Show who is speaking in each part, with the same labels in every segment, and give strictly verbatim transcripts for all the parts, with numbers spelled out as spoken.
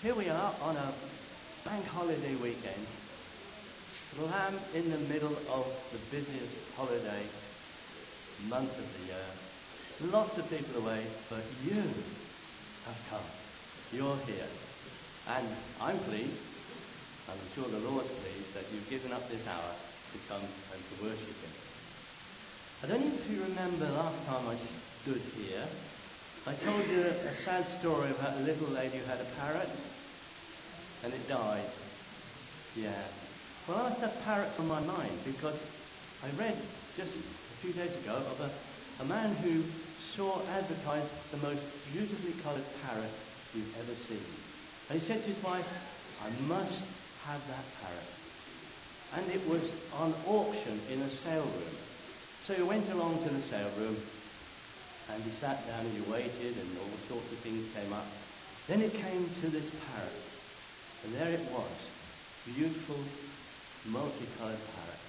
Speaker 1: Here we are on a bank holiday weekend, slam in the middle of the busiest holiday month of the year. Lots of people away, but you have come. You're here. And I'm pleased, and I'm sure the Lord's pleased, that you've given up this hour to come and to worship him. I don't know if you remember last time I stood here, I told you a sad story about a little lady who had a parrot, and it died. Yeah. Well, I must have parrots on my mind, because I read just a few days ago of a, a man who saw advertised the most beautifully coloured parrot you've ever seen. And he said to his wife, I must have that parrot. And it was on auction in a sale room. So he went along to the sale room, and he sat down and he waited, and all sorts of things came up. Then it came to this parrot, and there it was, beautiful, multicoloured parrot.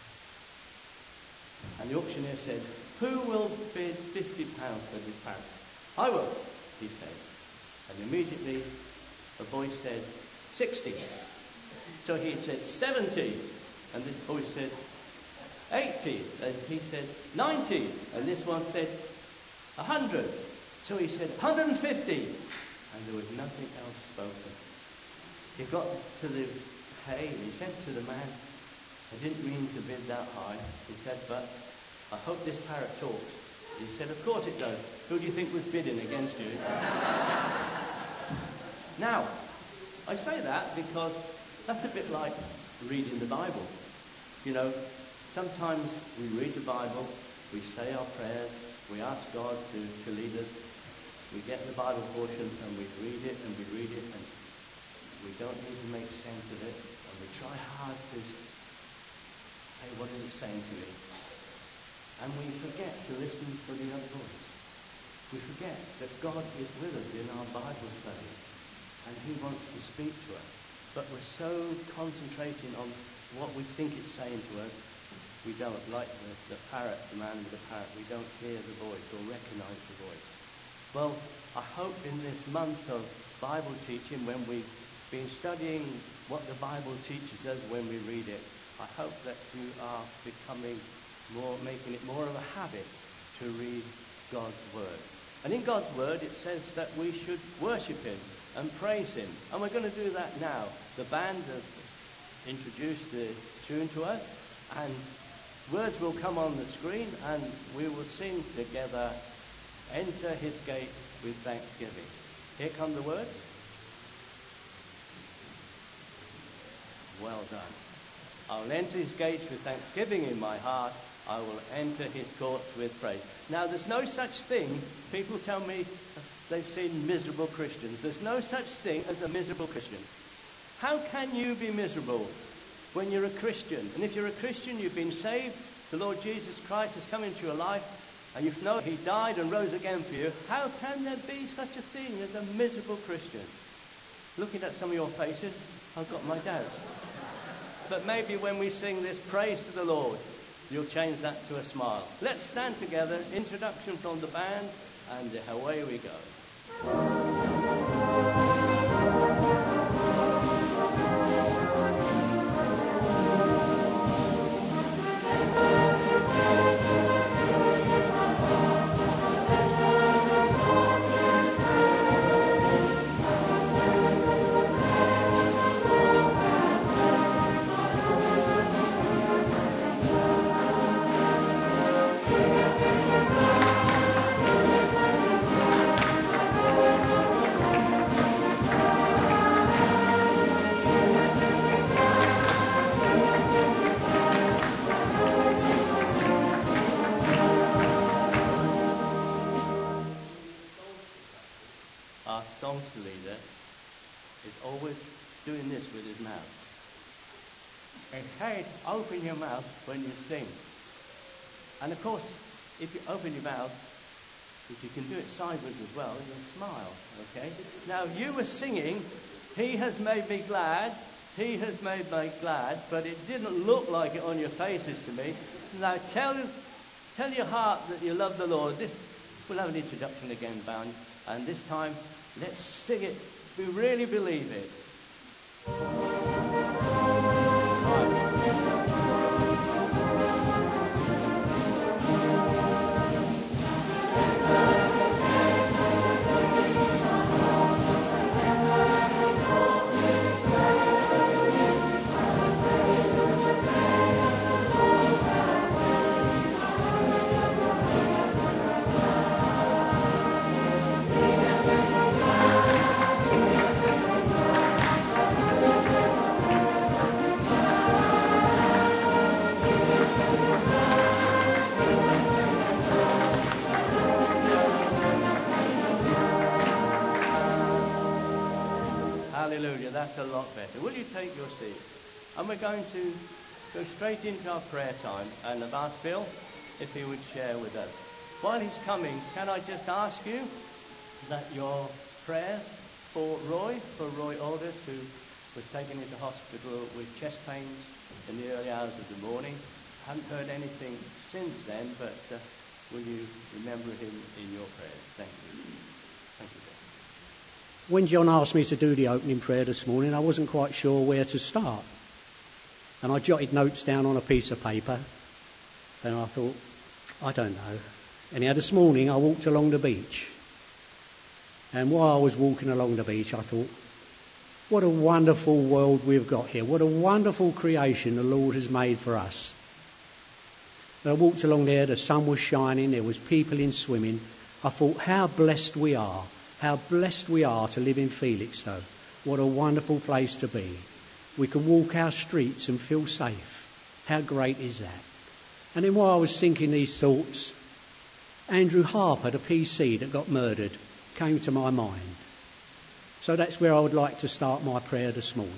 Speaker 1: And the auctioneer said, who will bid fifty pounds for this parrot? I will, he said. And immediately a voice said, sixty. So he said, seventy. And this voice said, eighty. And he said, ninety. And this one said, one hundred. So he said, one hundred fifty. And there was nothing else spoken. He got to the hay and he said to the man, I didn't mean to bid that high. He said, but I hope this parrot talks. He said, of course it does. Who do you think was bidding against you? Now, I say that because that's a bit like reading the Bible. You know, sometimes we read the Bible, we say our prayers, we ask God to, to lead us, we get the Bible portion and we read it and we read it and we don't need to make sense of it, and we try hard to say what is it saying to me. And we forget to listen for the other voice. We forget that God is with us in our Bible study and he wants to speak to us. But we're so concentrating on what we think it's saying to us, we don't, like the, the parrot, the man with the parrot, we don't hear the voice or recognize the voice. Well, I hope in this month of Bible teaching, when we've been studying what the Bible teaches us when we read it, I hope that you are becoming more, making it more of a habit to read God's Word. And in God's Word, it says that we should worship him and praise him. And we're going to do that now. The band has introduced the tune to us, and words will come on the screen, and we will sing together, Enter his gates with thanksgiving. Here come the words. Well done. I'll enter his gates with thanksgiving in my heart. I will enter his courts with praise. Now, there's no such thing. People tell me they've seen miserable Christians. There's no such thing as a miserable Christian. How can you be miserable when you're a Christian? And if you're a Christian, you've been saved, the Lord Jesus Christ has come into your life, and you know he died and rose again for you. How can there be such a thing as a miserable Christian? Looking at some of your faces, I've got my doubts. But maybe when we sing this praise to the Lord, you'll change that to a smile. Let's stand together, introduction from the band, and away we go. Leader is always doing this with his mouth. It says, open your mouth when you sing. And of course, if you open your mouth, if you can do it sideways as well, you'll smile, okay? Now, you were singing, he has made me glad, he has made me glad, but it didn't look like it on your faces to me. Now, tell, tell your heart that you love the Lord. This, we'll have an introduction again, band, and this time, let's sing it We really believe it. Hallelujah, that's a lot better. Will you take your seat? And we're going to go straight into our prayer time. And I've asked Bill if he would share with us. While he's coming, can I just ask you that your prayers for Roy, for Roy Aldous, who was taken into hospital with chest pains in the early hours of the morning. Haven't heard anything since then, but uh, will you remember him in your prayers? Thank you. Thank you, Bill.
Speaker 2: When John asked me to do the opening prayer this morning, I wasn't quite sure where to start. And I jotted notes down on a piece of paper. And I thought, I don't know. Anyhow, this morning I walked along the beach. And while I was walking along the beach, I thought, what a wonderful world we've got here. What a wonderful creation the Lord has made for us. And I walked along there, the sun was shining, there was people in swimming. I thought, how blessed we are. How blessed we are to live in Felixstowe. What a wonderful place to be. We can walk our streets and feel safe. How great is that? And then while I was thinking these thoughts, Andrew Harper, the P C that got murdered, came to my mind. So that's where I would like to start my prayer this morning.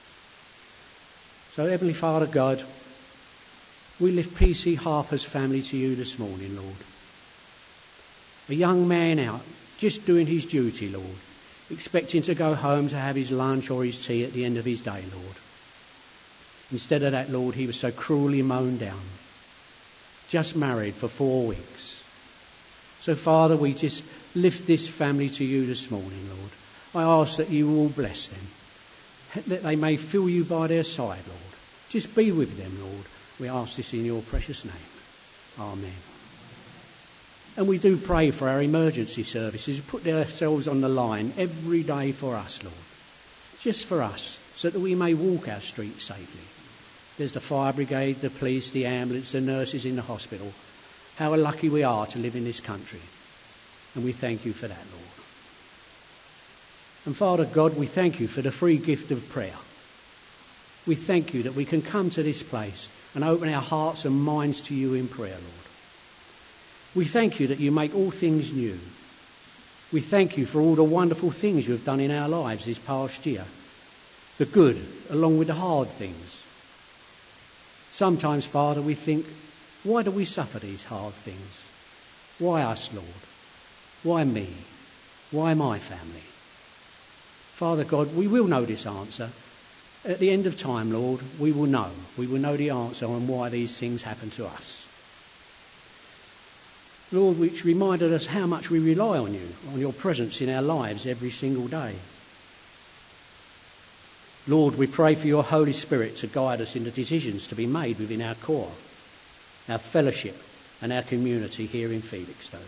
Speaker 2: So Heavenly Father God, we lift P C Harper's family to you this morning, Lord. A young man out, just doing his duty, Lord, expecting to go home to have his lunch or his tea at the end of his day, Lord. Instead of that, Lord, he was so cruelly mown down. Just married for four weeks. So, Father, we just lift this family to you this morning, Lord. I ask that you will bless them, that they may feel you by their side, Lord. Just be with them, Lord. We ask this in your precious name. Amen. And we do pray for our emergency services, put themselves on the line every day for us, Lord. Just for us, so that we may walk our streets safely. There's the fire brigade, the police, the ambulance, the nurses in the hospital. How lucky we are to live in this country. And we thank you for that, Lord. And Father God, we thank you for the free gift of prayer. We thank you that we can come to this place and open our hearts and minds to you in prayer, Lord. We thank you that you make all things new. We thank you for all the wonderful things you have done in our lives this past year. The good, along with the hard things. Sometimes, Father, we think, why do we suffer these hard things? Why us, Lord? Why me? Why my family? Father God, we will know this answer. At the end of time, Lord, we will know. We will know the answer on why these things happen to us. Lord, which reminded us how much we rely on you, on your presence in our lives every single day. Lord, we pray for your Holy Spirit to guide us in the decisions to be made within our core, our fellowship and our community here in Felixstowe.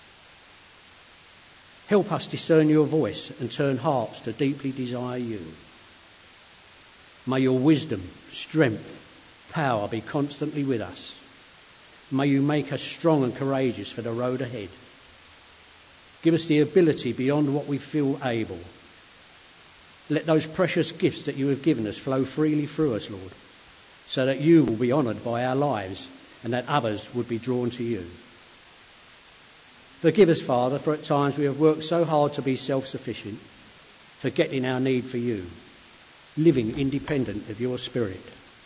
Speaker 2: Help us discern your voice and turn hearts to deeply desire you. May your wisdom, strength, power be constantly with us. May you make us strong and courageous for the road ahead. Give us the ability beyond what we feel able. Let those precious gifts that you have given us flow freely through us, Lord, so that you will be honoured by our lives and that others would be drawn to you. Forgive us, Father, for at times we have worked so hard to be self-sufficient, forgetting our need for you, living independent of your Spirit.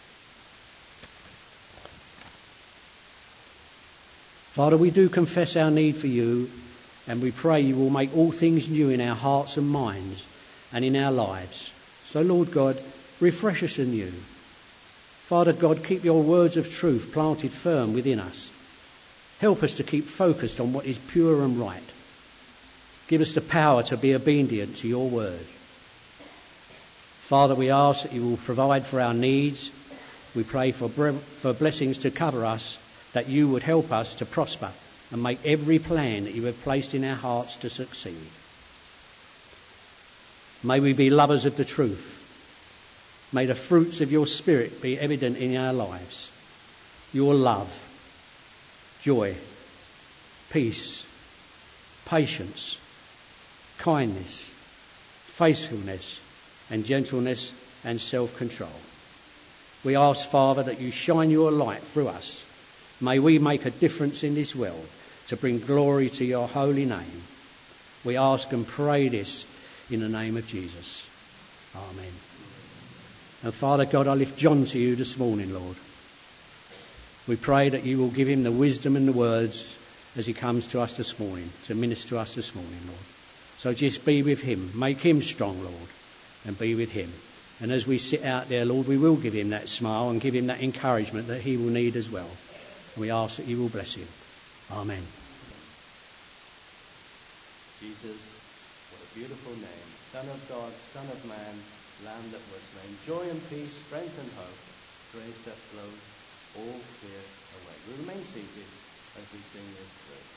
Speaker 2: Father, we do confess our need for you, and we pray you will make all things new in our hearts and minds and in our lives. So, Lord God, refresh us anew. Father God, keep your words of truth planted firm within us. Help us to keep focused on what is pure and right. Give us the power to be obedient to your word. Father, we ask that you will provide for our needs. We pray for, for blessings to cover us, that you would help us to prosper and make every plan that you have placed in our hearts to succeed. May we be lovers of the truth. May the fruits of your Spirit be evident in our lives. Your love, joy, peace, patience, kindness, faithfulness, and gentleness and self-control. We ask, Father, that you shine your light through us. May we make a difference in this world to bring glory to your holy name. We ask and pray this in the name of Jesus. Amen. And Father God, I lift John to you this morning, Lord. We pray that you will give him the wisdom and the words as he comes to us this morning, to minister to us this morning, Lord. So just be with him. Make him strong, Lord, and be with him. And as we sit out there, Lord, we will give him that smile and give him that encouragement that he will need as well. And we ask that you will bless him. Amen.
Speaker 1: Jesus, what a beautiful name. Son of God, Son of Man, Lamb that was slain. Joy and peace, strength and hope, grace that flows, all fear away. We remain seated as we sing this verse.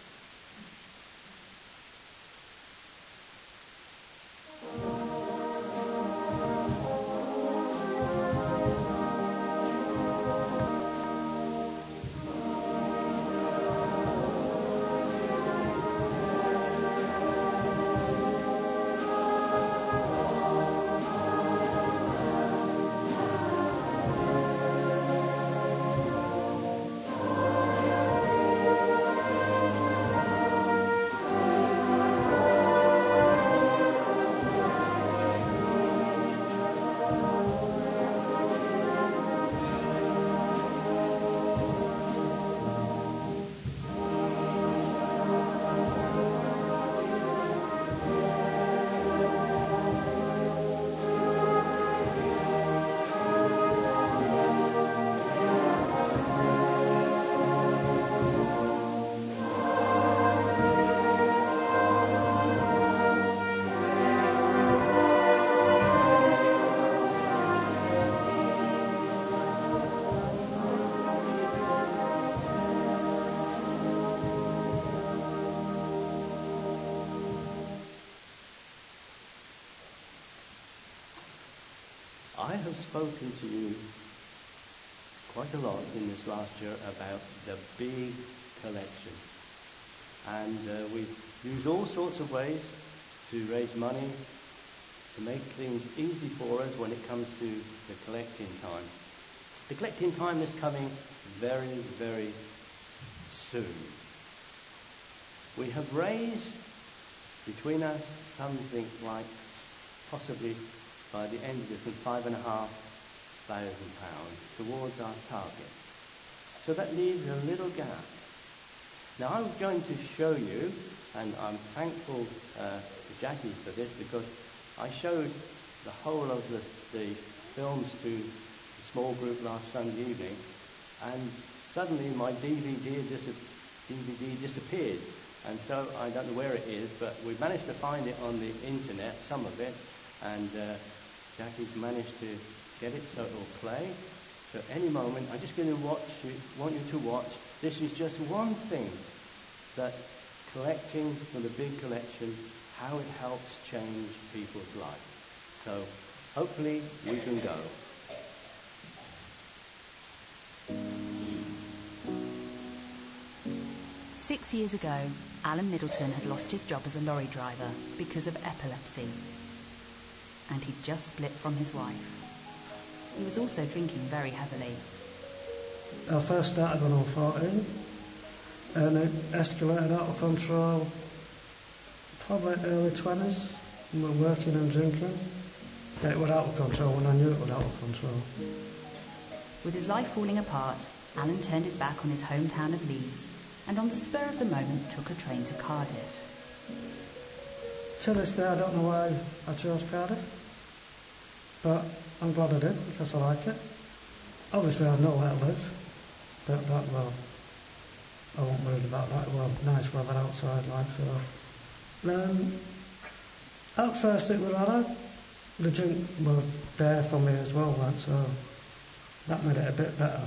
Speaker 1: I have spoken to you quite a lot in this last year about the big collection. And uh, we've used all sorts of ways to raise money, to make things easy for us when it comes to the collecting time. The collecting time is coming very, very soon. We have raised between us something like possibly by the end of this, and five and a half thousand pounds towards our target. So that leaves a little gap. Now I'm going to show you, and I'm thankful uh, to Jackie for this, because I showed the whole of the, the films to the small group last Sunday evening, and suddenly my D V D, dis- D V D disappeared. And so I don't know where it is, but we managed to find it on the internet, some of it, and uh, Jackie's managed to get it so it will play. So any moment, I'm just going to watch you, want you to watch. This is just one thing that collecting for the big collection, how it helps change people's lives. So hopefully we can go.
Speaker 3: Six years ago, Alan Middleton had lost his job as a lorry driver because of epilepsy. And he'd just split from his wife. He was also drinking very heavily.
Speaker 4: I first started when I was fourteen, and it escalated out of control probably early twenties, and we're working and drinking. It was out of control when I knew it was out of control.
Speaker 3: With his life falling apart, Alan turned his back on his hometown of Leeds and on the spur of the moment took a train to Cardiff.
Speaker 4: To this day I don't know why I chose Cardiff, but I'm glad I did because I like it. Obviously I know where to live, but that, well, I won't worry about that. Well, nice weather outside, like so. Um, at first it was hard. the drink was there for me as well, like, so that made it a bit better.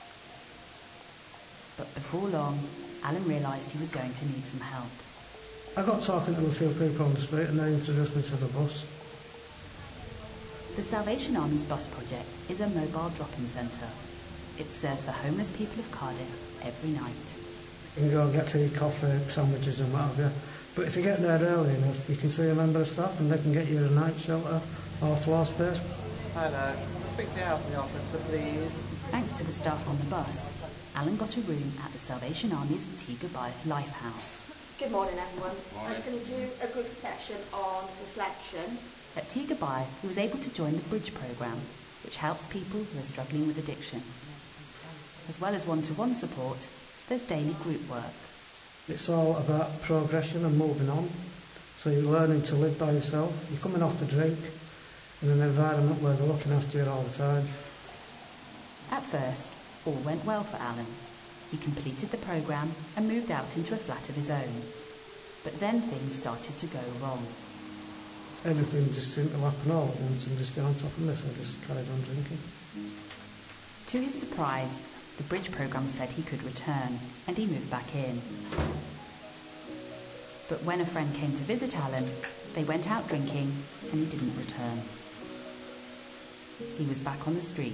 Speaker 3: But before long, Alan realised he was going to need some help.
Speaker 4: I got talking to a few people on the street and they introduced me to the bus.
Speaker 3: The Salvation Army's bus project is a mobile drop-in centre. It serves the homeless people of Cardiff every night.
Speaker 4: You can go and get tea, coffee, sandwiches and what have you. But if you get there early enough, you can see a member of staff and they can get you a night shelter or floor space.
Speaker 5: Hello, speak to the housing officer, please.
Speaker 3: Thanks to the staff on the bus, Alan got a room at the Salvation Army's Teaguebythe Lifehouse.
Speaker 6: Good morning, everyone. Morning. I'm going to do a group session on reflection.
Speaker 3: At Teaguebythe, he was able to join the Bridge programme, which helps people who are struggling with addiction. As well as one-to-one support, there's daily group work.
Speaker 4: It's all about progression and moving on. So you're learning to live by yourself. You're coming off the drink in an environment where they're looking after you all the time.
Speaker 3: At first, all went well for Alan. He completed the programme and moved out into a flat of his own. But then things started to go wrong.
Speaker 4: Everything just seemed to happen all at once and just got on top of me, so I just carried on drinking.
Speaker 3: To his surprise, the Bridge programme said he could return, and he moved back in. But when a friend came to visit Alan, they went out drinking, and he didn't return. He was back on the street.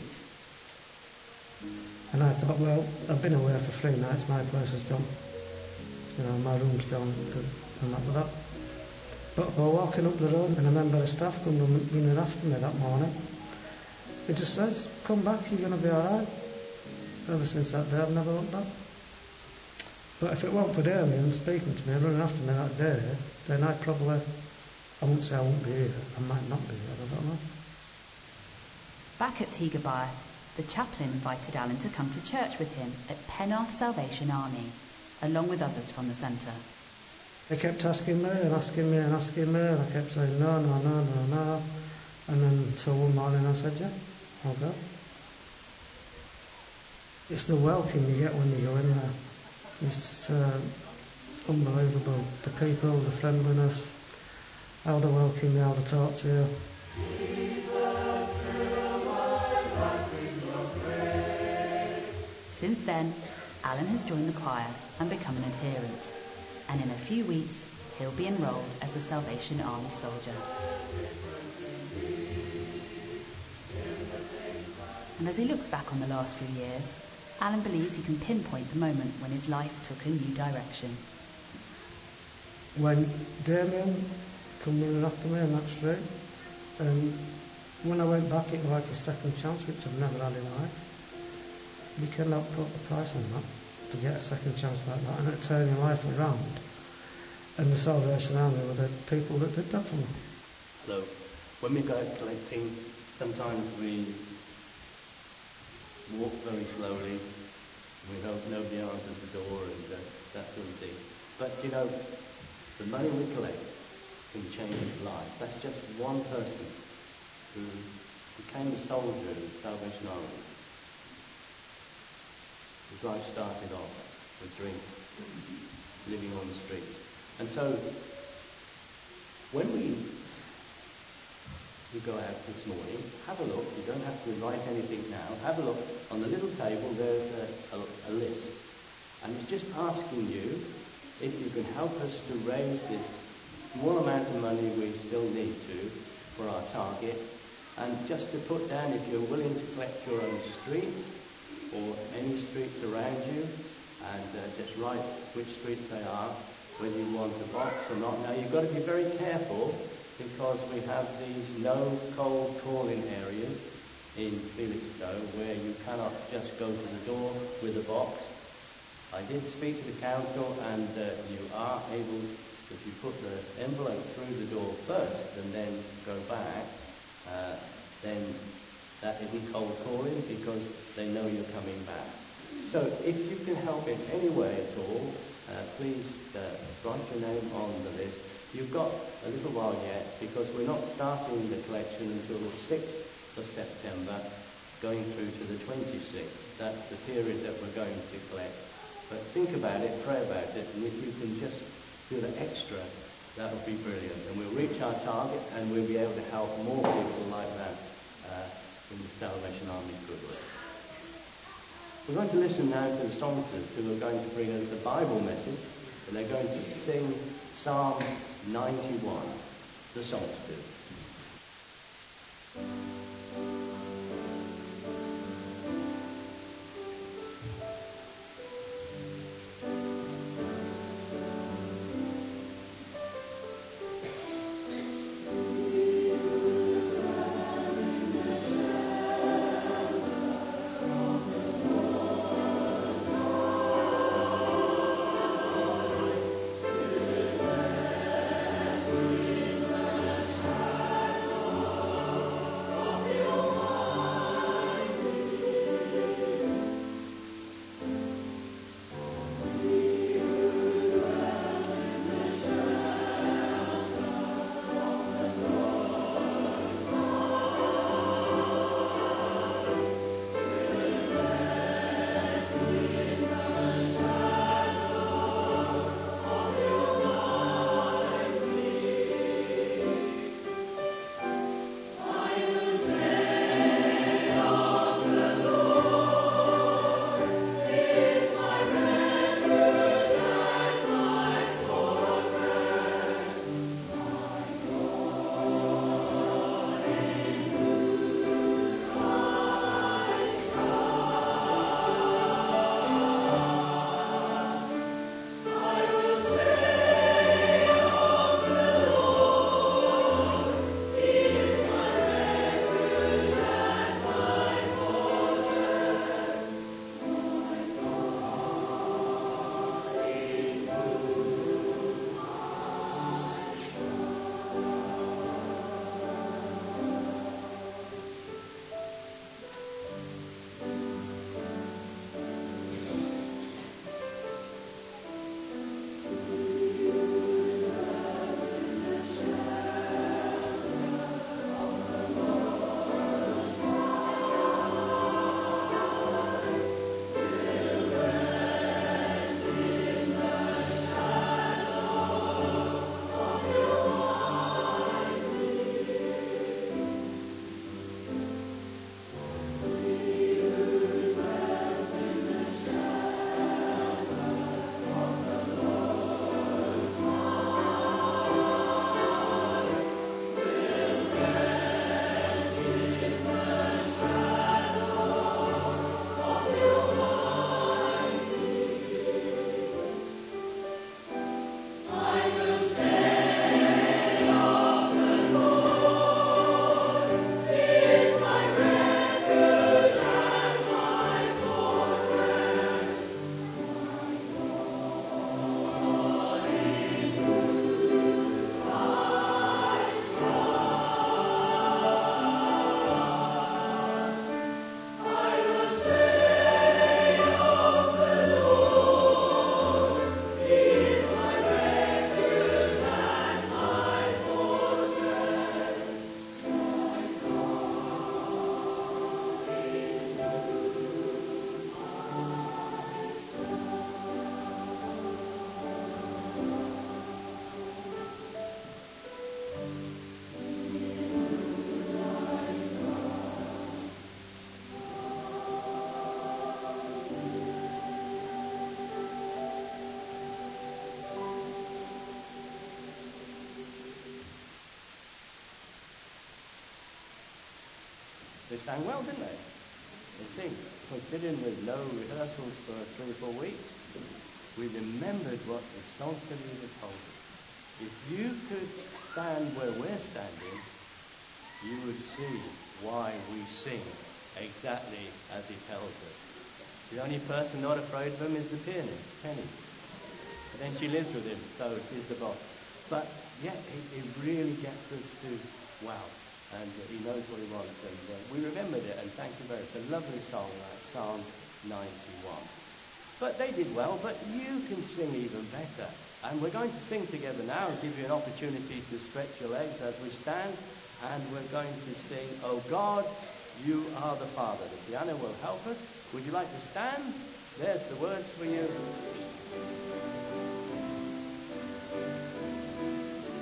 Speaker 4: And I thought, well, I've been away for three nights, my place is gone. You know, my room's gone, and that was that. But while walking up the road, and a member of staff come running after me that morning, he just says, come back, you're going to be alright. Ever since that day, I've never looked back. But if it weren't for Damien speaking to me and running after me that day, then I probably, I wouldn't say I wouldn't be here, I might not be here, I don't know.
Speaker 3: Back at Teaguebythe, the chaplain invited Alan to come to church with him at Penarth Salvation Army, along with others from the centre.
Speaker 4: They kept asking me and asking me and asking me, and I kept saying no, no, no, no, no. And then until one morning I said, yeah, I'll go. It's the welcome you get when you go in there. It's uh, unbelievable. The people, the friendliness, how they welcome you, how they talk to you.
Speaker 3: Since then, Alan has joined the choir and become an adherent. And in a few weeks, he'll be enrolled as a Salvation Army soldier. And as he looks back on the last few years, Alan believes he can pinpoint the moment when his life took a new direction.
Speaker 4: When Damien come running after me on that street, and when I went back, it was like a second chance, which I've never had in life. You cannot put a price on that, to get a second chance like that, and to turn your life around. And the Salvation Army were the people that did that for me.
Speaker 1: Hello. When we go out collecting, sometimes we walk very slowly. We hope nobody answers the door and uh, that sort of thing. But, you know, the money we collect can change lives. That's just one person who became a soldier in the Salvation Army. His life started off with drink, living on the streets. And so, when we, we go out this morning, have a look. You don't have to write anything now. Have a look. On the little table, there's a, a, a list. And it's just asking you if you can help us to raise this small amount of money we still need to for our target. And just to put down if you're willing to collect your own street, or any streets around you, and uh, just write which streets they are, whether you want a box or not. Now you've got to be very careful because we have these no cold calling areas in Felixstowe where you cannot just go to the door with a box. I did speak to the council and uh, you are able, if you put the envelope through the door first and then go back, uh, then that isn't cold calling because they know you're coming back. So if you can help in any way at all, uh, please uh, write your name on the list. You've got a little while yet because we're not starting the collection until the sixth of September, going through to the twenty-sixth. That's the period that we're going to collect. But think about it, pray about it, and if you can just do the extra That would be brilliant. And we'll reach our target and we'll be able to help more people like that uh, in the Salvation Army Goodwood. We're going to listen now to the songsters who are going to bring us the Bible message, and they're going to sing Psalm ninety-one, the songsters. They sang well, didn't they? I think, considering with no rehearsals for three or four weeks, we remembered what the songster leader told us. If you could stand where we're standing, you would see why we sing exactly as he tells us. The only person not afraid of him is the pianist, Penny. And then she lives with him, so she's the boss. But yeah, it, it really gets us to, wow, and uh, he knows what he wants. And uh, we remembered it, and thank you very much. It's a lovely song, like Psalm ninety-one. But they did well, but you can sing even better. And we're going to sing together now and give you an opportunity to stretch your legs as we stand. And we're going to sing, Oh God, You Are the Father. The piano will help us. Would you like to stand? There's the words for you.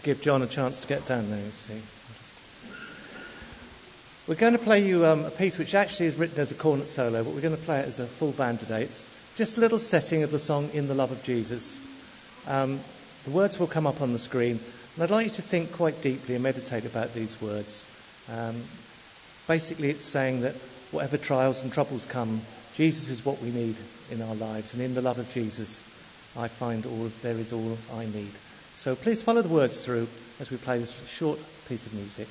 Speaker 5: give John a chance to get down there, you see. We're going to play you um, a piece which actually is written as a cornet solo, but we're going to play it as a full band today. It's just a little setting of the song In the Love of Jesus. Um, the words will come up on the screen, and I'd like you to think quite deeply and meditate about these words. Um, basically, it's saying that whatever trials and troubles come, Jesus is what we need in our lives, and in the love of Jesus, I find all there is all I need. So please follow the words through as we play this short piece of music.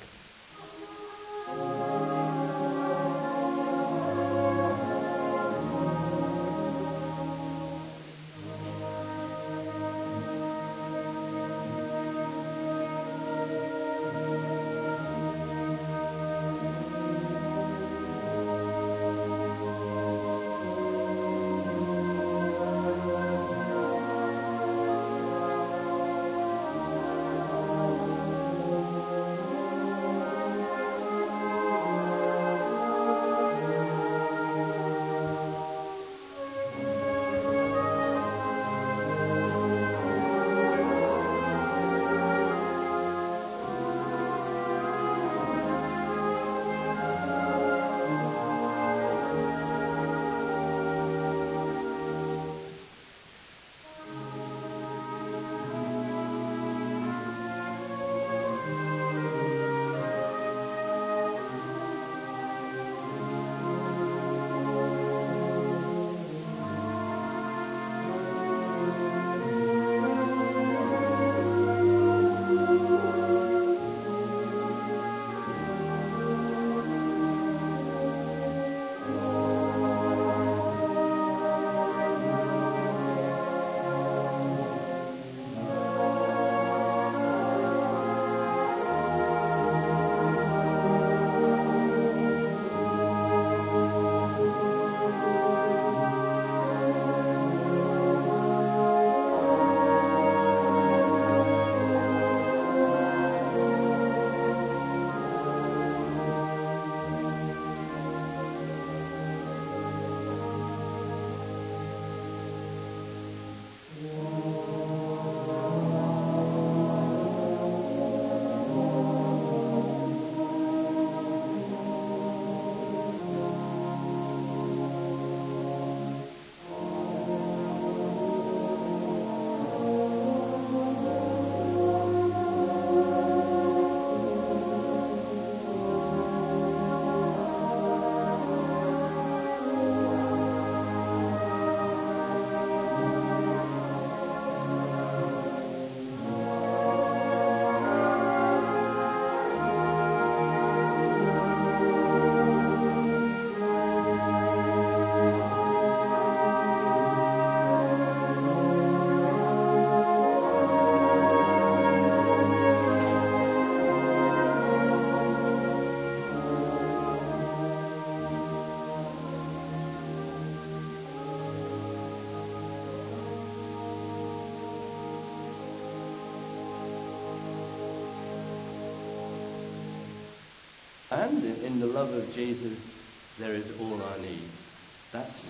Speaker 1: And in the love of Jesus, there is all I need. That's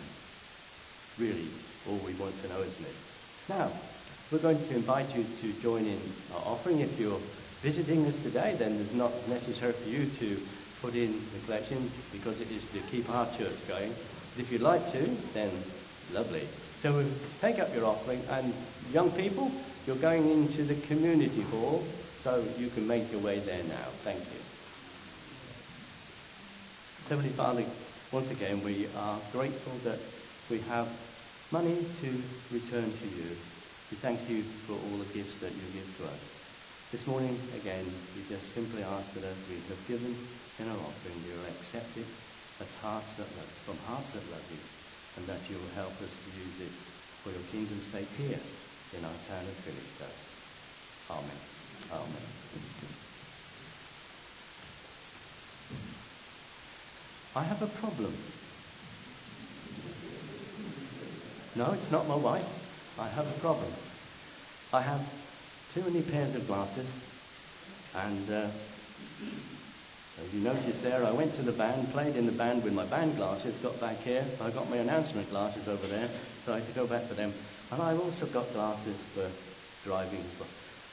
Speaker 1: really all we want to know, isn't it? Now, we're going to invite you to join in our offering. If you're visiting us today, then it's not necessary for you to put in the collection because it is to keep our church going. But if you'd like to, then lovely. So we'll take up your offering, and young people, you're going into the community hall, so you can make your way there now. Thank you. Heavenly Father, once again, we are grateful that we have money to return to you. We thank you for all the gifts that you give to us. This morning, again, we just simply ask that as we have given in our offering, you will accept it as hearts that love, from hearts that love you, and that you will help us to use it for your kingdom's sake here in our town of Philipstowe. Amen. Amen. I have a problem. No, it's not my wife. I have a problem. I have too many pairs of glasses, and uh, as you notice there, I went to the band, played in the band with my band glasses, got back here, I got my announcement glasses over there, so I had to go back for them. And I've also got glasses for driving as well.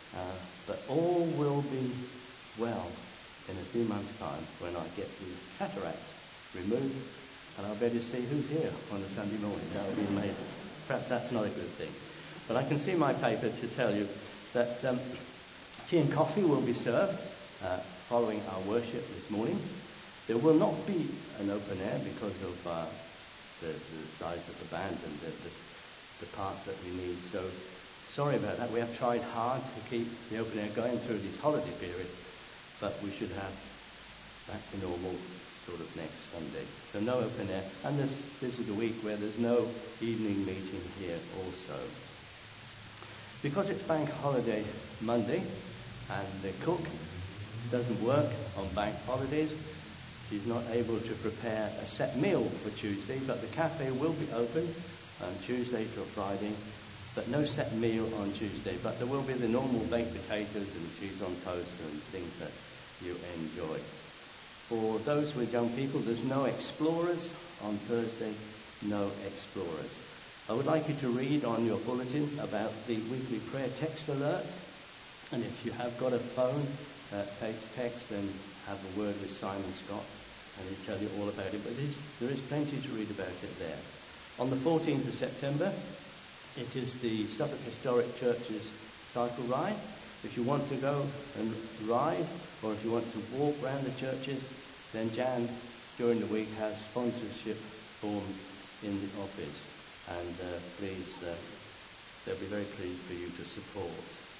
Speaker 1: Uh, but all will be well in a few months' time when I get these cataracts removed and I'll be able to see who's here on a Sunday morning. That will be amazing. Perhaps that's not a good thing. But I can see my paper to tell you that um, tea and coffee will be served uh, following our worship this morning. There will not be an open air because of uh, the, the size of the band and the, the, the parts that we need. So sorry about that. We have tried hard to keep the open air going through this holiday period, but we should have back to normal sort of next Sunday. So no open air. And this, this is a week where there's no evening meeting here also. Because it's bank holiday Monday and the cook doesn't work on bank holidays, she's not able to prepare a set meal for Tuesday, but the cafe will be open on Tuesday till Friday, but no set meal on Tuesday. But there will be the normal baked potatoes and cheese on toast and things that you enjoy. For those with young people, there's no explorers on Thursday, no explorers. I would like you to read on your bulletin about the weekly prayer text alert. And if you have got a phone that takes text, then have a word with Simon Scott and he'll tell you all about it. But it is, there is plenty to read about it there. On the fourteenth of September, it is the Suffolk Historic Church's cycle ride. If you want to go and ride, or if you want to walk around the churches, then Jan, during the week, has sponsorship forms in the office. And uh, please, uh, they'll be very pleased for you to support.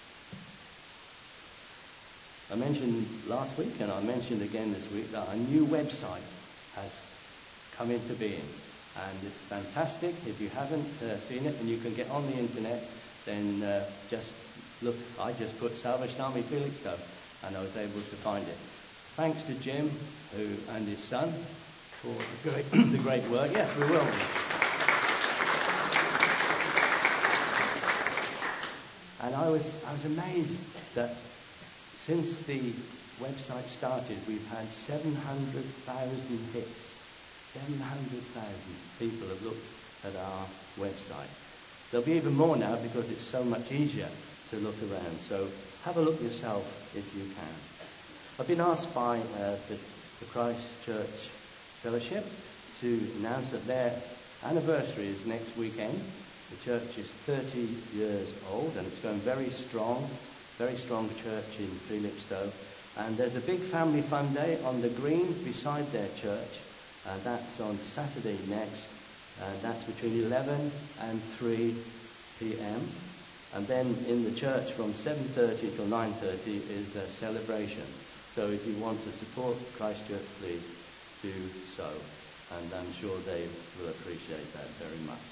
Speaker 1: I mentioned last week, and I mentioned again this week, that a new website has come into being. And it's fantastic. If you haven't uh, seen it and you can get on the internet, then uh, just look. I just put Salvation Army Felixstowe and I was able to find it. Thanks to Jim who and his son for the great, the great work. Yes, we will. And I was, I was amazed that since the website started, we've had seven hundred thousand hits. seven hundred thousand people have looked at our website. There'll be even more now because it's so much easier to look around. So have a look yourself if you can. I've been asked by uh, the, the Christ Church Fellowship to announce that their anniversary is next weekend. The church is thirty years old and it's going very strong, very strong church in Felixstowe. And there's a big family fun day on the green beside their church. Uh, that's on Saturday next. Uh, that's between eleven and three p.m. And then in the church from seven thirty till nine thirty is a celebration. So if you want to support Christ Church, please do so. And I'm sure they will appreciate that very much.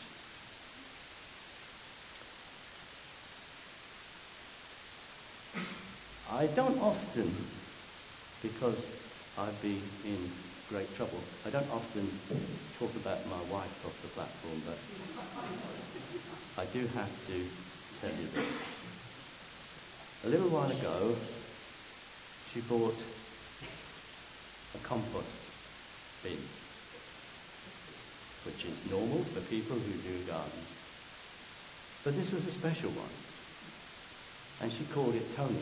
Speaker 1: I don't often, because I'd be in great trouble, I don't often talk about my wife off the platform, but I do have to tell you this. A little while ago, she bought a compost bin, which is normal for people who do gardens. But this was a special one, and she called it Tony.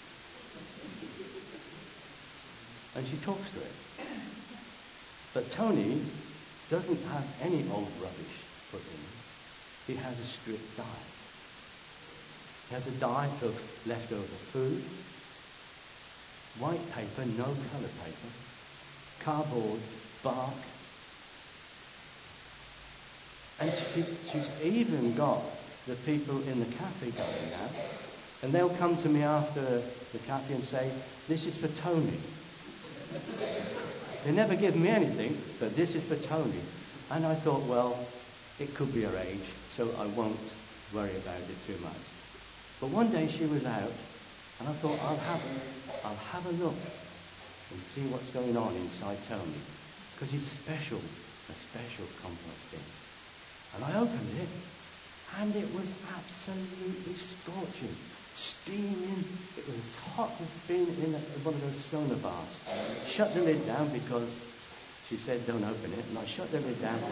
Speaker 1: And she talks to it. But Tony doesn't have any old rubbish put in. He has a strict diet. He has a diet of leftover food, white paper, no colour paper, cardboard, bark. And she, she's even got the people in the cafe going now, and they'll come to me after the cafe and say, "This is for Tony." They never give me anything, but this is for Tony. And I thought, well, it could be her age, so I won't worry about it too much. But one day she was out, and I thought, I'll have a, I'll have a look and see what's going on inside Tony, because he's a special, a special compost bin. And I opened it, and it was absolutely scorching, steaming. It was as hot as being in a, one of those sauna baths. Shut the lid down because she said don't open it, and I shut the lid down.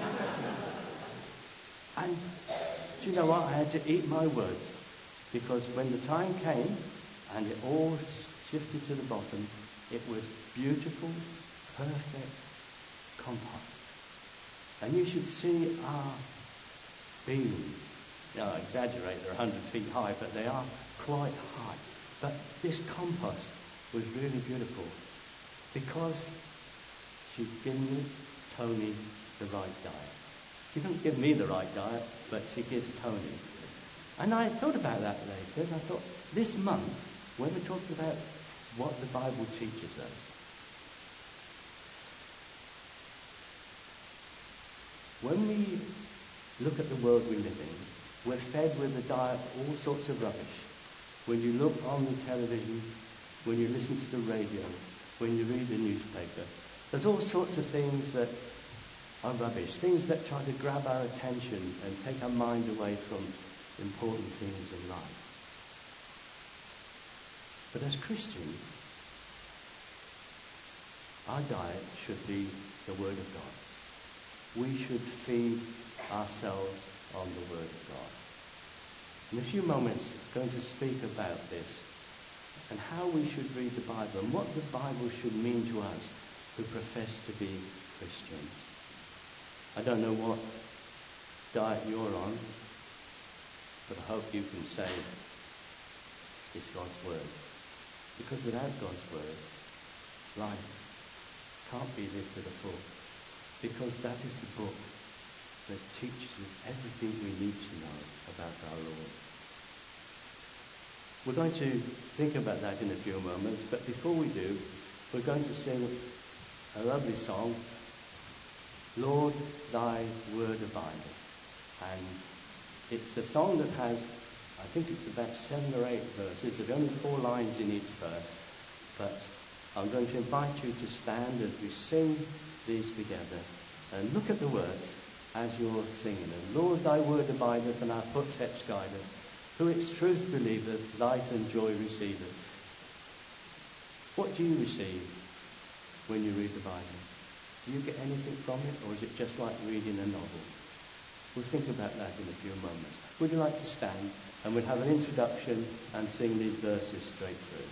Speaker 1: And do you know what? I had to eat my words, because when the time came and it all shifted to the bottom. It was beautiful, perfect compost. And you should see our beams. You know, I exaggerate, they're one hundred feet high, but they are quite high. But this compost was really beautiful because she'd given me, Tony, the right diet. She didn't give me the right diet, but she gives Tony. And I thought about that later, and I thought, this month, when we're talking about what the Bible teaches us, when we look at the world we live in, we're fed with a diet of all sorts of rubbish. When you look on the television, when you listen to the radio, when you read the newspaper, there's all sorts of things that are rubbish, things that try to grab our attention and take our mind away from important things in life. But as Christians, our diet should be the Word of God. We should feed ourselves on the Word of God. In a few moments, I'm going to speak about this and how we should read the Bible and what the Bible should mean to us who profess to be Christians. I don't know what diet you're on, but I hope you can say it's God's Word. Because without God's Word, life can't be lived to the full. Because that is the book that teaches us everything we need to know about our Lord. We're going to think about that in a few moments, but before we do, we're going to sing a lovely song, Lord, Thy Word Abideth. And it's a song that has, I think it's about seven or eight verses. There's only four lines in each verse, but I'm going to invite you to stand as we sing these together and look at the words as you're singing them. Lord, Thy Word abideth, and our footsteps guideth. Who its truth believeth, light and joy receiveth. What do you receive when you read the Bible? Do you get anything from it, or is it just like reading a novel? We'll think about that in a few moments. Would you like to stand, and we'll have an introduction and sing these verses straight through.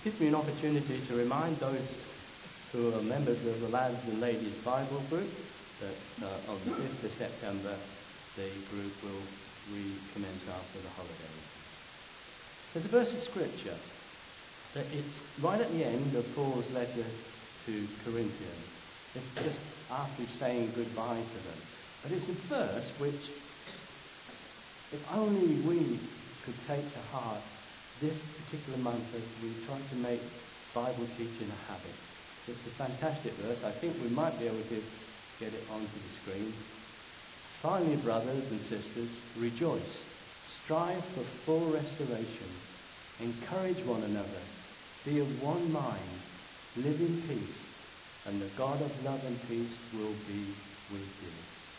Speaker 1: gives me an opportunity to remind those who are members of the Lads and Ladies Bible group that uh, on the fifth of September the group will recommence after the holidays. There's a verse of scripture that it's right at the end of Paul's letter to Corinthians. It's just after he's saying goodbye to them. But it's a verse which, if only we could take to heart this particular month as we try to make Bible teaching a habit. It's a fantastic verse. I think we might be able to get it onto the screen. Finally, brothers and sisters, rejoice. Strive for full restoration. Encourage one another. Be of one mind. Live in peace. And the God of love and peace will be with you.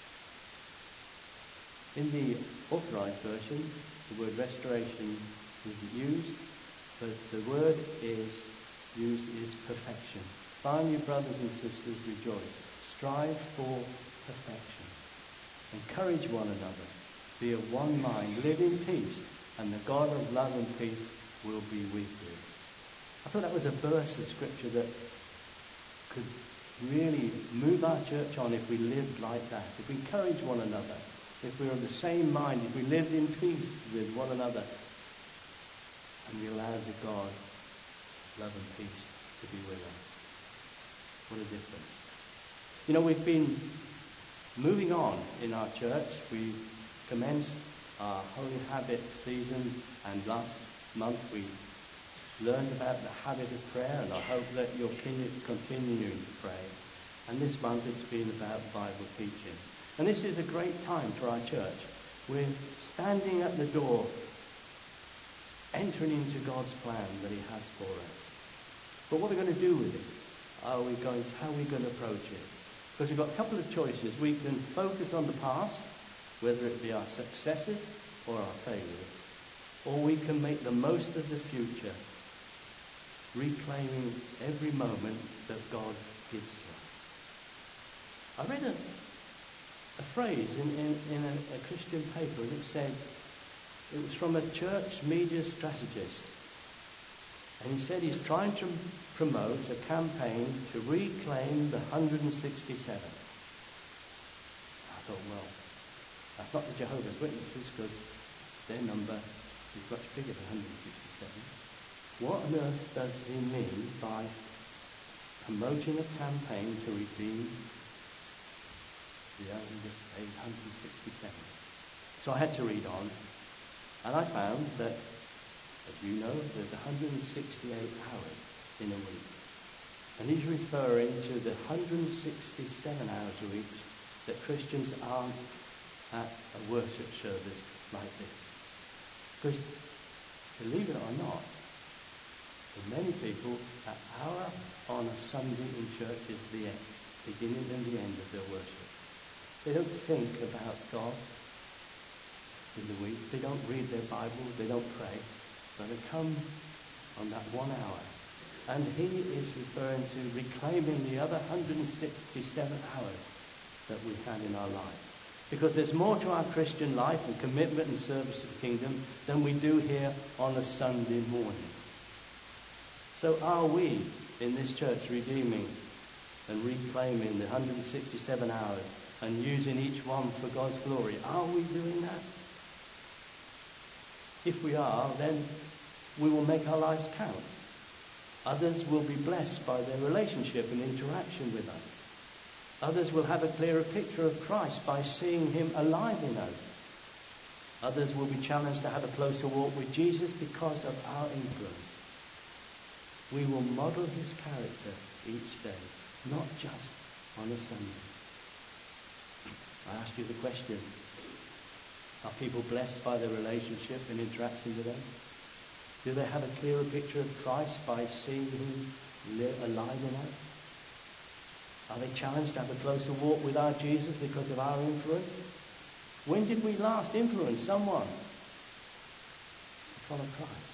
Speaker 1: In the Authorized Version, the word restoration isn't used, but the word is used is perfection. Finally, brothers and sisters, rejoice. Strive for perfection. Encourage one another. Be of one mind. Live in peace. And the God of love and peace will be with you. I thought that was a verse of scripture that could really move our church on if we lived like that. If we encourage one another. If we were of the same mind. If we lived in peace with one another. And we allowed the God of love and peace to be with us. What a difference. You know, we've been moving on in our church. We commenced our Holy Habit season, and last month we learned about the habit of prayer, and I hope that you'll continue to pray. And this month it's been about Bible teaching. And this is a great time for our church. We're standing at the door, entering into God's plan that he has for us. But what are we going to do with it? Are we going, how are we going to approach it? Because we've got a couple of choices. We can focus on the past, whether it be our successes or our failures, or we can make the most of the future, reclaiming every moment that God gives to us. I read a, a phrase in, in, in a, a Christian paper, and it said, it was from a church media strategist. And he said he's trying to promote a campaign to reclaim the one hundred sixty-seven. I thought, well, that's not the Jehovah's Witnesses, because their number is much bigger than one hundred sixty-seven. What on earth does he mean by promoting a campaign to redeem the one hundred sixty-seven? So I had to read on, and I found that, as you know, there's one hundred sixty-eight hours in a week. And he's referring to the one hundred sixty-seven hours a week that Christians aren't at a worship service like this. Because, believe it or not, for many people, an hour on a Sunday in church is the end, beginning and the end of their worship. They don't think about God in the week. They don't read their Bible. They don't pray. But they come on that one hour. And he is referring to reclaiming the other one hundred sixty-seven hours that we had in our life. Because there's more to our Christian life and commitment and service to the kingdom than we do here on a Sunday morning. So are we in this church redeeming and reclaiming the one hundred sixty-seven hours and using each one for God's glory? Are we doing that? If we are, then we will make our lives count. Others will be blessed by their relationship and interaction with us. Others will have a clearer picture of Christ by seeing him alive in us. Others will be challenged to have a closer walk with Jesus because of our influence. We will model his character each day, not just on a Sunday. I ask you the question, are people blessed by their relationship and interaction with us? Do they have a clearer picture of Christ by seeing him live alive in us? Are they challenged to have a closer walk with our Jesus because of our influence? When did we last influence someone to follow Christ?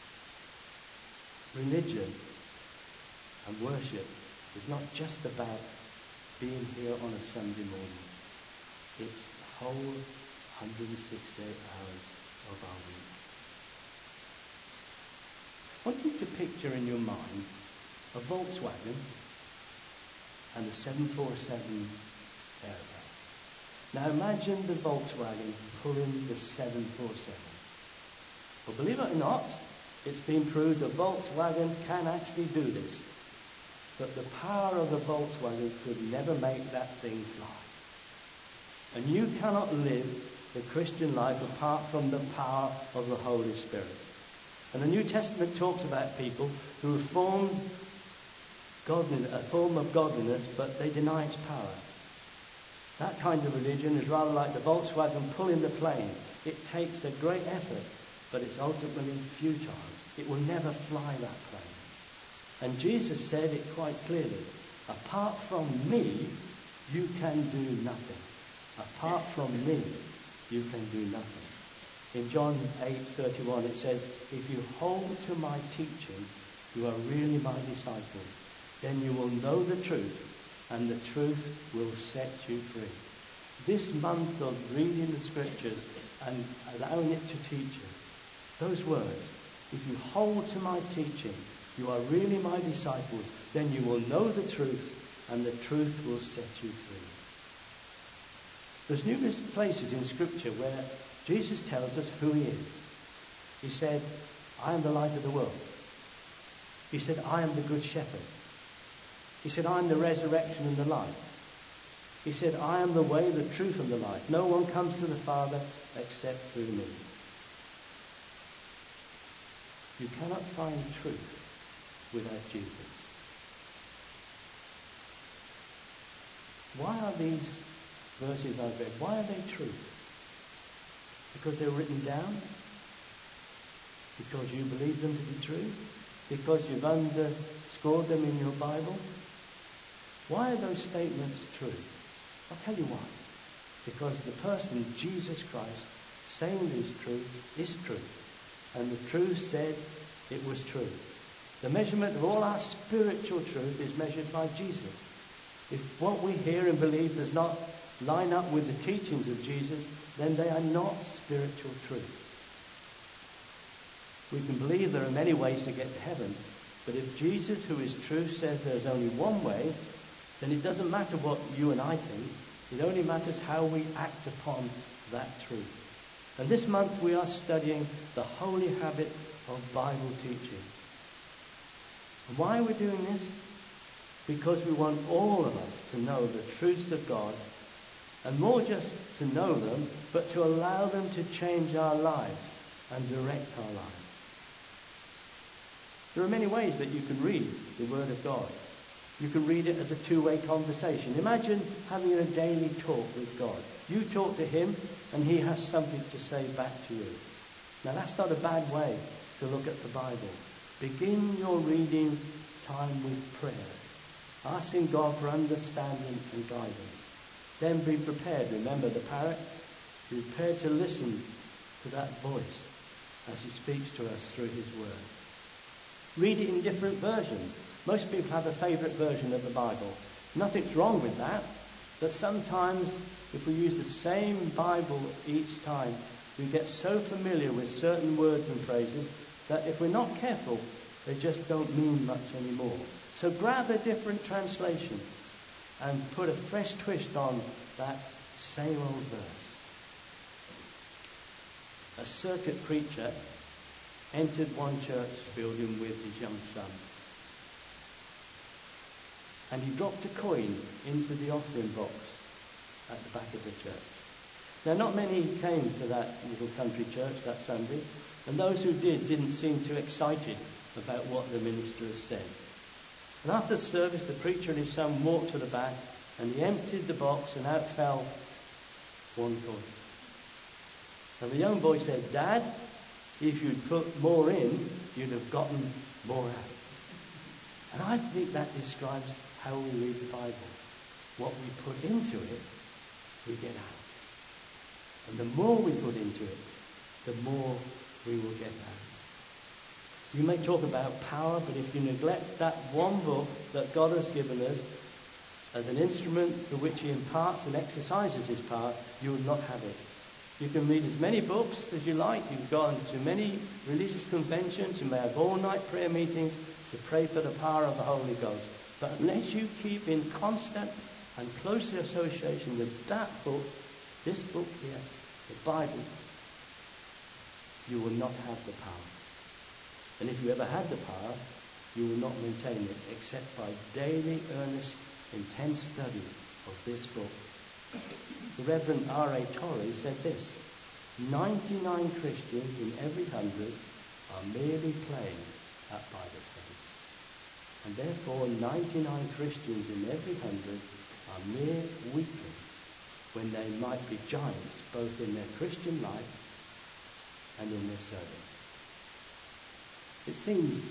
Speaker 1: Religion and worship is not just about being here on a Sunday morning. It's the whole one hundred sixty-eight hours of our week. I want you to picture in your mind a Volkswagen and a seven forty-seven airplane. Now imagine the Volkswagen pulling the seven forty-seven. Well, believe it or not, it's been proved the Volkswagen can actually do this. But the power of the Volkswagen could never make that thing fly. And you cannot live the Christian life apart from the power of the Holy Spirit. And the New Testament talks about people who reformed godliness, a form of godliness, but they deny its power. That kind of religion is rather like the Volkswagen pulling the plane. It takes a great effort, but it's ultimately futile. It will never fly that plane. And Jesus said it quite clearly. Apart from me, you can do nothing. Apart from me, you can do nothing. In John eight thirty-one it says, if you hold to my teaching, you are really my disciples. Then you will know the truth, and the truth will set you free. This month of reading the scriptures and allowing it to teach us, those words, if you hold to my teaching, you are really my disciples, then you will know the truth, and the truth will set you free. There's numerous places in Scripture where Jesus tells us who he is. He said, I am the light of the world. He said, I am the good shepherd. He said, I am the resurrection and the life. He said, I am the way, the truth, and the life. No one comes to the Father except through me. You cannot find truth without Jesus. Why are these verses I've read, why are they truths? Because they're written down? Because you believe them to be true? Because you've underscored them in your Bible? Why are those statements true? I'll tell you why. Because the person, Jesus Christ, saying these truths is true. And the truth said it was true. The measurement of all our spiritual truth is measured by Jesus. If what we hear and believe does not line up with the teachings of Jesus, then they are not spiritual truths. We can believe there are many ways to get to heaven, but if Jesus, who is true, says there's only one way, then it doesn't matter what you and I think. It only matters how we act upon that truth. And this month we are studying the holy habit of Bible teaching. And why are we doing this? Because we want all of us to know the truths of God, and more just to know them, but to allow them to change our lives and direct our lives. There are many ways that you can read the Word of God. You can read it as a two-way conversation. Imagine having a daily talk with God. You talk to him, and he has something to say back to you. Now, that's not a bad way to look at the Bible. Begin your reading time with prayer, asking God for understanding and guidance. Then be prepared. Remember the parrot? Be prepared to listen to that voice as he speaks to us through his word. Read it in different versions. Most people have a favourite version of the Bible. Nothing's wrong with that. But sometimes, if we use the same Bible each time, we get so familiar with certain words and phrases that if we're not careful, they just don't mean much anymore. So grab a different translation and put a fresh twist on that same old verse. A circuit preacher entered one church building with his young son. And he dropped a coin into the offering box at the back of the church. Now, not many came to that little country church that Sunday, and those who did didn't seem too excited about what the minister had said. And after the service, the preacher and his son walked to the back, and he emptied the box, and out fell one coin. And the young boy said, "Dad, if you'd put more in, you'd have gotten more out." And I think that describes how we read the Bible. What we put into it, we get out. And the more we put into it, the more we will get out. You may talk about power, but if you neglect that one book that God has given us as an instrument through which he imparts and exercises his power, you will not have it. You can read as many books as you like. You can go on to many religious conventions. You may have all-night prayer meetings to pray for the power of the Holy Ghost. But unless you keep in constant and close association with that book, this book here, the Bible, you will not have the power. And if you ever had the power, you will not maintain it except by daily, earnest, intense study of this book. The Reverend R A Torrey said this: ninety-nine Christians in every hundred are merely playing at Bible study. And therefore ninety-nine Christians in every hundred are mere weaklings when they might be giants both in their Christian life and in their service. It seems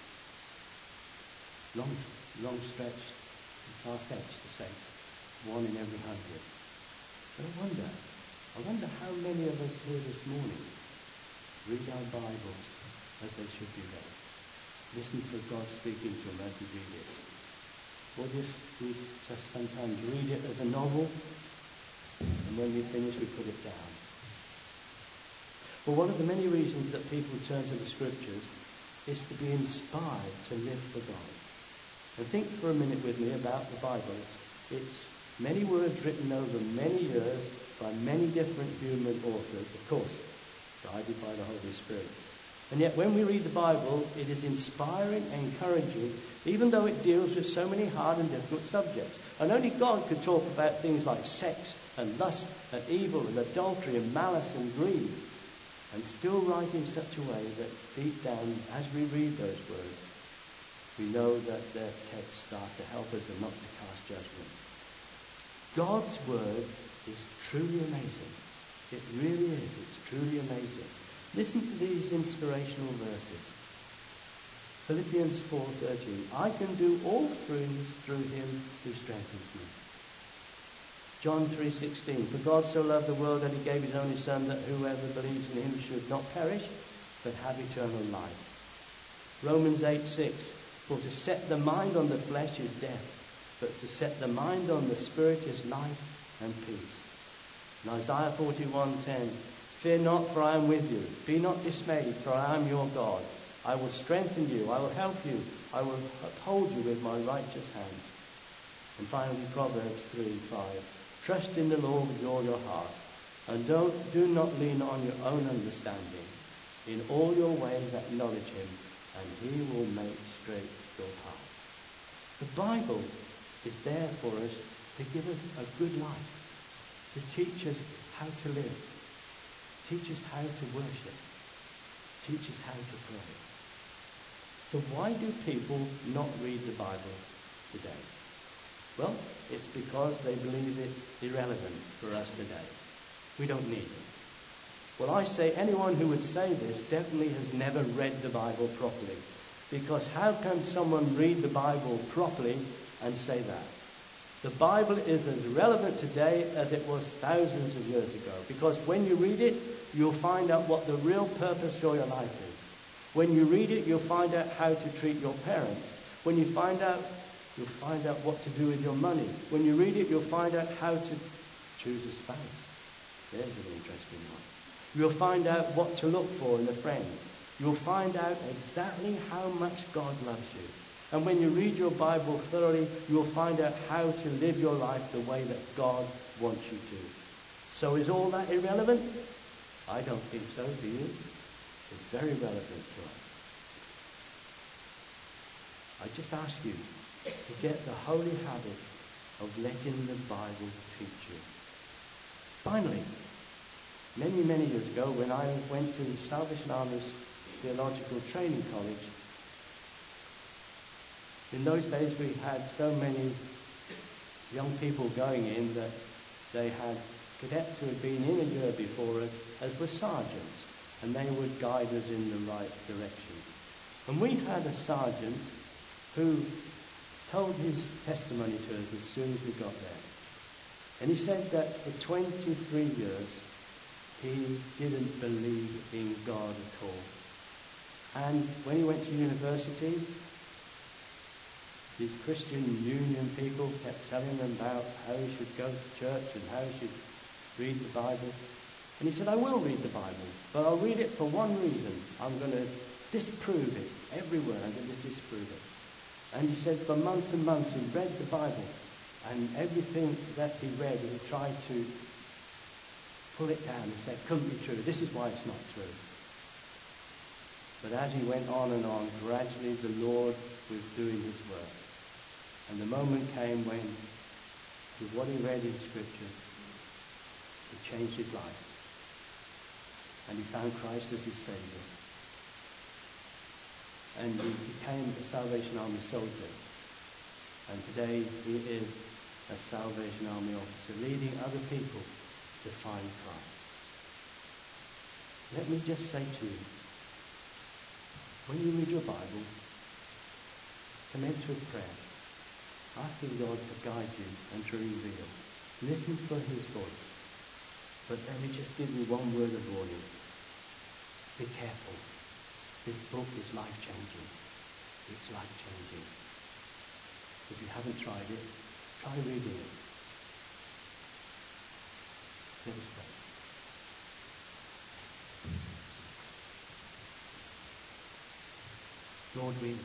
Speaker 1: long, long stretched and far-fetched to say one in every hundred. But I wonder, I wonder how many of us here this morning read our Bibles as they should be read. Listen for God speaking to them as we read it. Or just, we just sometimes read it as a novel, and when we finish we put it down. Well, one of the many reasons that people turn to the Scriptures is to be inspired to live for God. And think for a minute with me about the Bible. It's many words written over many years by many different human authors, of course, guided by the Holy Spirit. And yet when we read the Bible, it is inspiring, encouraging, even though it deals with so many hard and difficult subjects. And only God could talk about things like sex and lust and evil and adultery and malice and greed, and still write in such a way that deep down, as we read those words, we know that their texts are to help us and not to cast judgment. God's word is truly amazing. It really is. It's truly amazing. Listen to these inspirational verses. Philippians four thirteen. I can do all things through him who strengthens me. John three sixteen. For God so loved the world that he gave his only Son, that whoever believes in him should not perish, but have eternal life. Romans eight six. For to set the mind on the flesh is death, but to set the mind on the Spirit is life and peace. And Isaiah forty-one ten. Fear not, for I am with you. Be not dismayed, for I am your God. I will strengthen you. I will help you. I will uphold you with my righteous hand. And finally, Proverbs three five. Trust in the Lord with all your heart, and don't, do not lean on your own understanding. In all your ways acknowledge him, and he will make straight your paths. The Bible is there for us to give us a good life, to teach us how to live, teach us how to worship, teach us how to pray. So why do people not read the Bible today? Well, it's because they believe it's irrelevant for us today. We don't need it. Well, I say anyone who would say this definitely has never read the Bible properly. Because how can someone read the Bible properly and say that? The Bible is as relevant today as it was thousands of years ago. Because when you read it, you'll find out what the real purpose for your life is. When you read it, you'll find out how to treat your parents. When you find out, you'll find out what to do with your money. When you read it, you'll find out how to choose a spouse. There's an interesting one. You'll find out what to look for in a friend. You'll find out exactly how much God loves you. And when you read your Bible thoroughly, you'll find out how to live your life the way that God wants you to. So is all that irrelevant? I don't think so, do you? It's very relevant to us. I just ask you to get the holy habit of letting the Bible teach you. Finally, many, many years ago, when I went to Salvation Army's Theological Training College, in those days we had so many young people going in that they had cadets who had been in a year before us as were sergeants, and they would guide us in the right direction. And we had a sergeant who told his testimony to us as soon as we got there. And he said that for twenty-three years he didn't believe in God at all. And when he went to university, these Christian Union people kept telling him about how he should go to church and how he should read the Bible. And he said, I will read the Bible, but I'll read it for one reason. I'm going to disprove it. Every word, I'm going to disprove it. And he said for months and months he read the Bible, and everything that he read he tried to pull it down and say it couldn't be true. This is why it's not true. But as he went on and on, gradually the Lord was doing his work. And the moment came when, with what he read in Scriptures, it changed his life. And he found Christ as his Saviour. And he became a Salvation Army soldier. And today he is a Salvation Army officer, leading other people to find Christ. Let me just say to you, when you read your Bible, commence with prayer, asking God to guide you and to reveal. Listen for his voice. But let me just give you one word of warning. Be careful. This book is life-changing. It's life-changing. If you haven't tried it, try reading it. Let us pray. Lord, we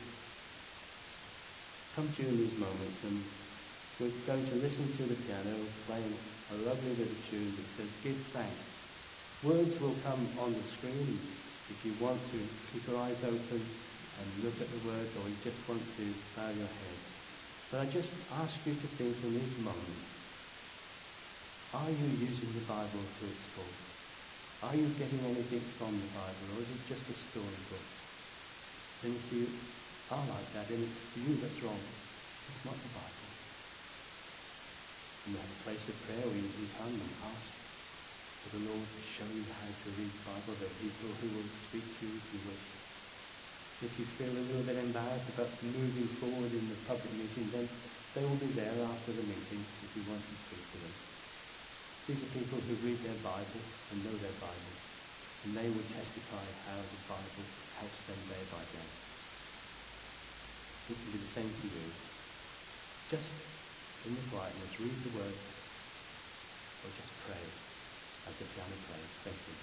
Speaker 1: come to you in these moments, and we're going to listen to the piano playing a lovely little tune that says, give thanks. Words will come on the screen if you want to keep your eyes open and look at the words, or you just want to bow your head. But I just ask you to think in these moments, are you using the Bible to its full? Are you getting anything from the Bible, or is it just a storybook? And if you are like that, and it's you that's wrong, it's not the Bible. You have a place of prayer where you can come and ask for the Lord to show you how to read the Bible. There are people who will speak to you if you wish. If you feel a little bit embarrassed about moving forward in the public meeting, then they will be there after the meeting if you want to speak to them. These are people who read their Bible and know their Bible, and they will testify how the Bible helps them day by day. It can be the same for you. Just in the quietness, read the word, or just pray as the piano plays. Thank you.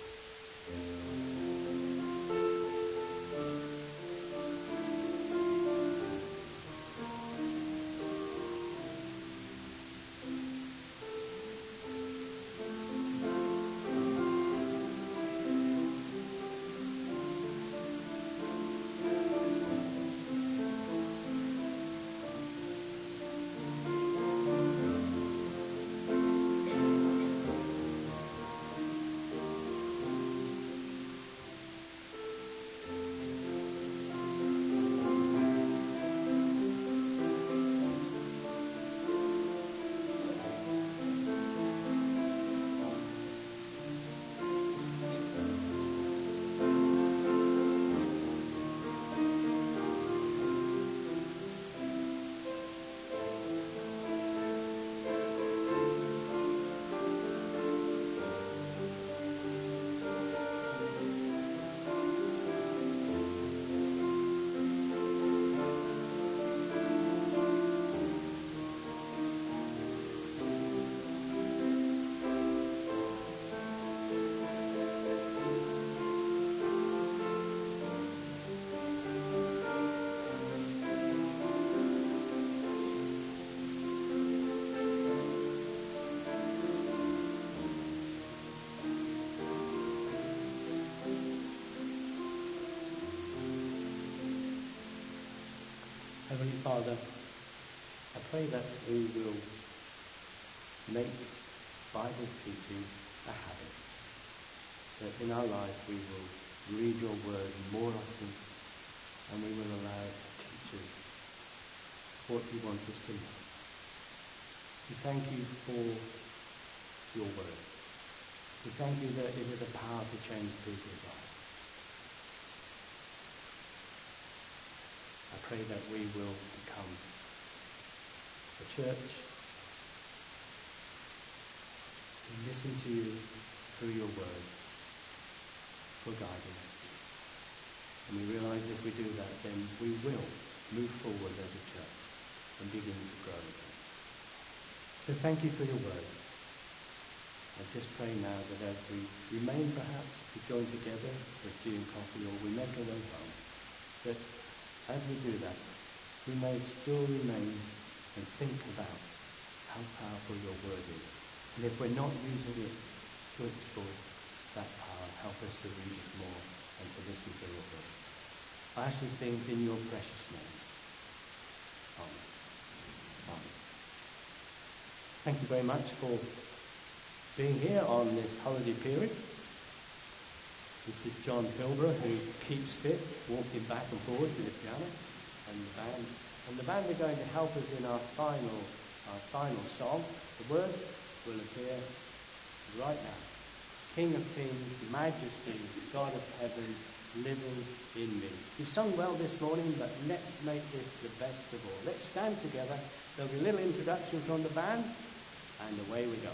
Speaker 1: Heavenly Father, I pray that we will make Bible teaching a habit, that in our life we will read your word more often, and we will allow it to teach us what you want us to know. We thank you for your word. We thank you that it is a power to change people's lives. I pray that we will become a church who listen to you through your word for guidance. And we realize if we do that, then we will move forward as a church and begin to grow again. So thank you for your word. I just pray now that as we remain perhaps to join together for tea and coffee, or we make our way home, that as we do that, we may still remain and think about how powerful your word is. And if we're not using it to its full, that power, help us to read it more and to listen to your word. I ask these things in your precious name. Amen. Amen. Thank you very much for being here on this holiday period. This is John Pilbara, who keeps fit, walking back and forward with the piano and the band. And the band are going to help us in our final, our final song. The words will appear right now. King of kings, majesty, God of heaven, living in me. You've sung well this morning, but let's make this the best of all. Let's stand together. There'll be a little introduction from the band, and away we go.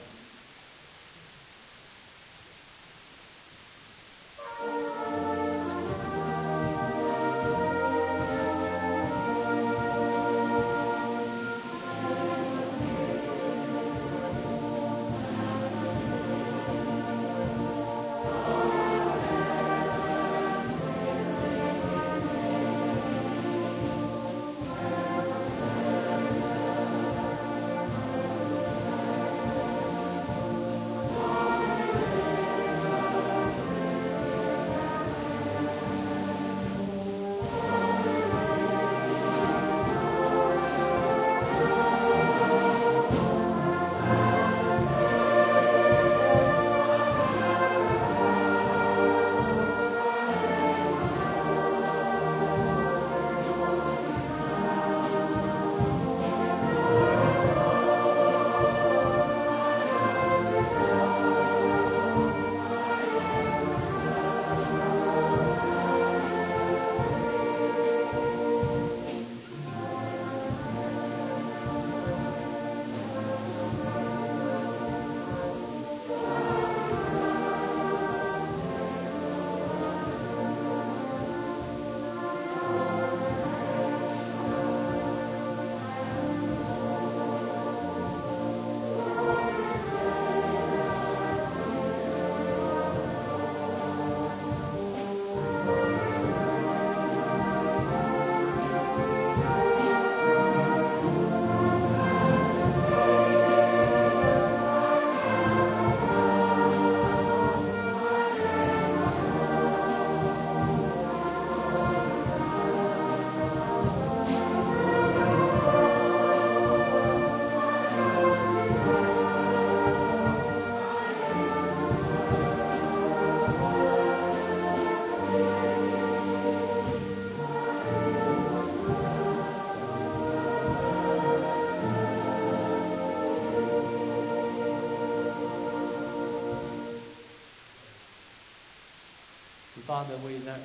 Speaker 1: Father, we that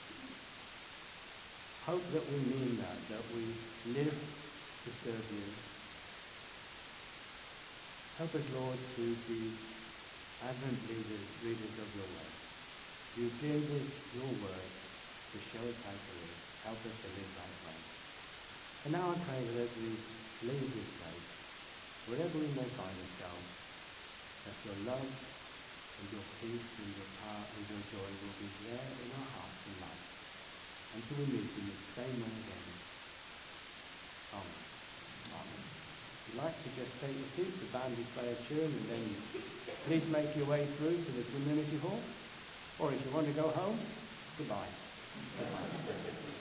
Speaker 1: hope that we mean that, that we live to serve you. Help us, Lord, to be advent readers, readers of your word. You gave us your word to show us how to live. Help us to live that way. And now I pray that as we leave this place, wherever we may find ourselves, that your love and your peace and your power and your joy will be there in our hearts and lives until we meet in the same way again. Amen. Amen. If you'd like to just take your seats, the band will play a tune, and then please make your way through to the community hall. Or if you want to go home, goodbye. Goodbye.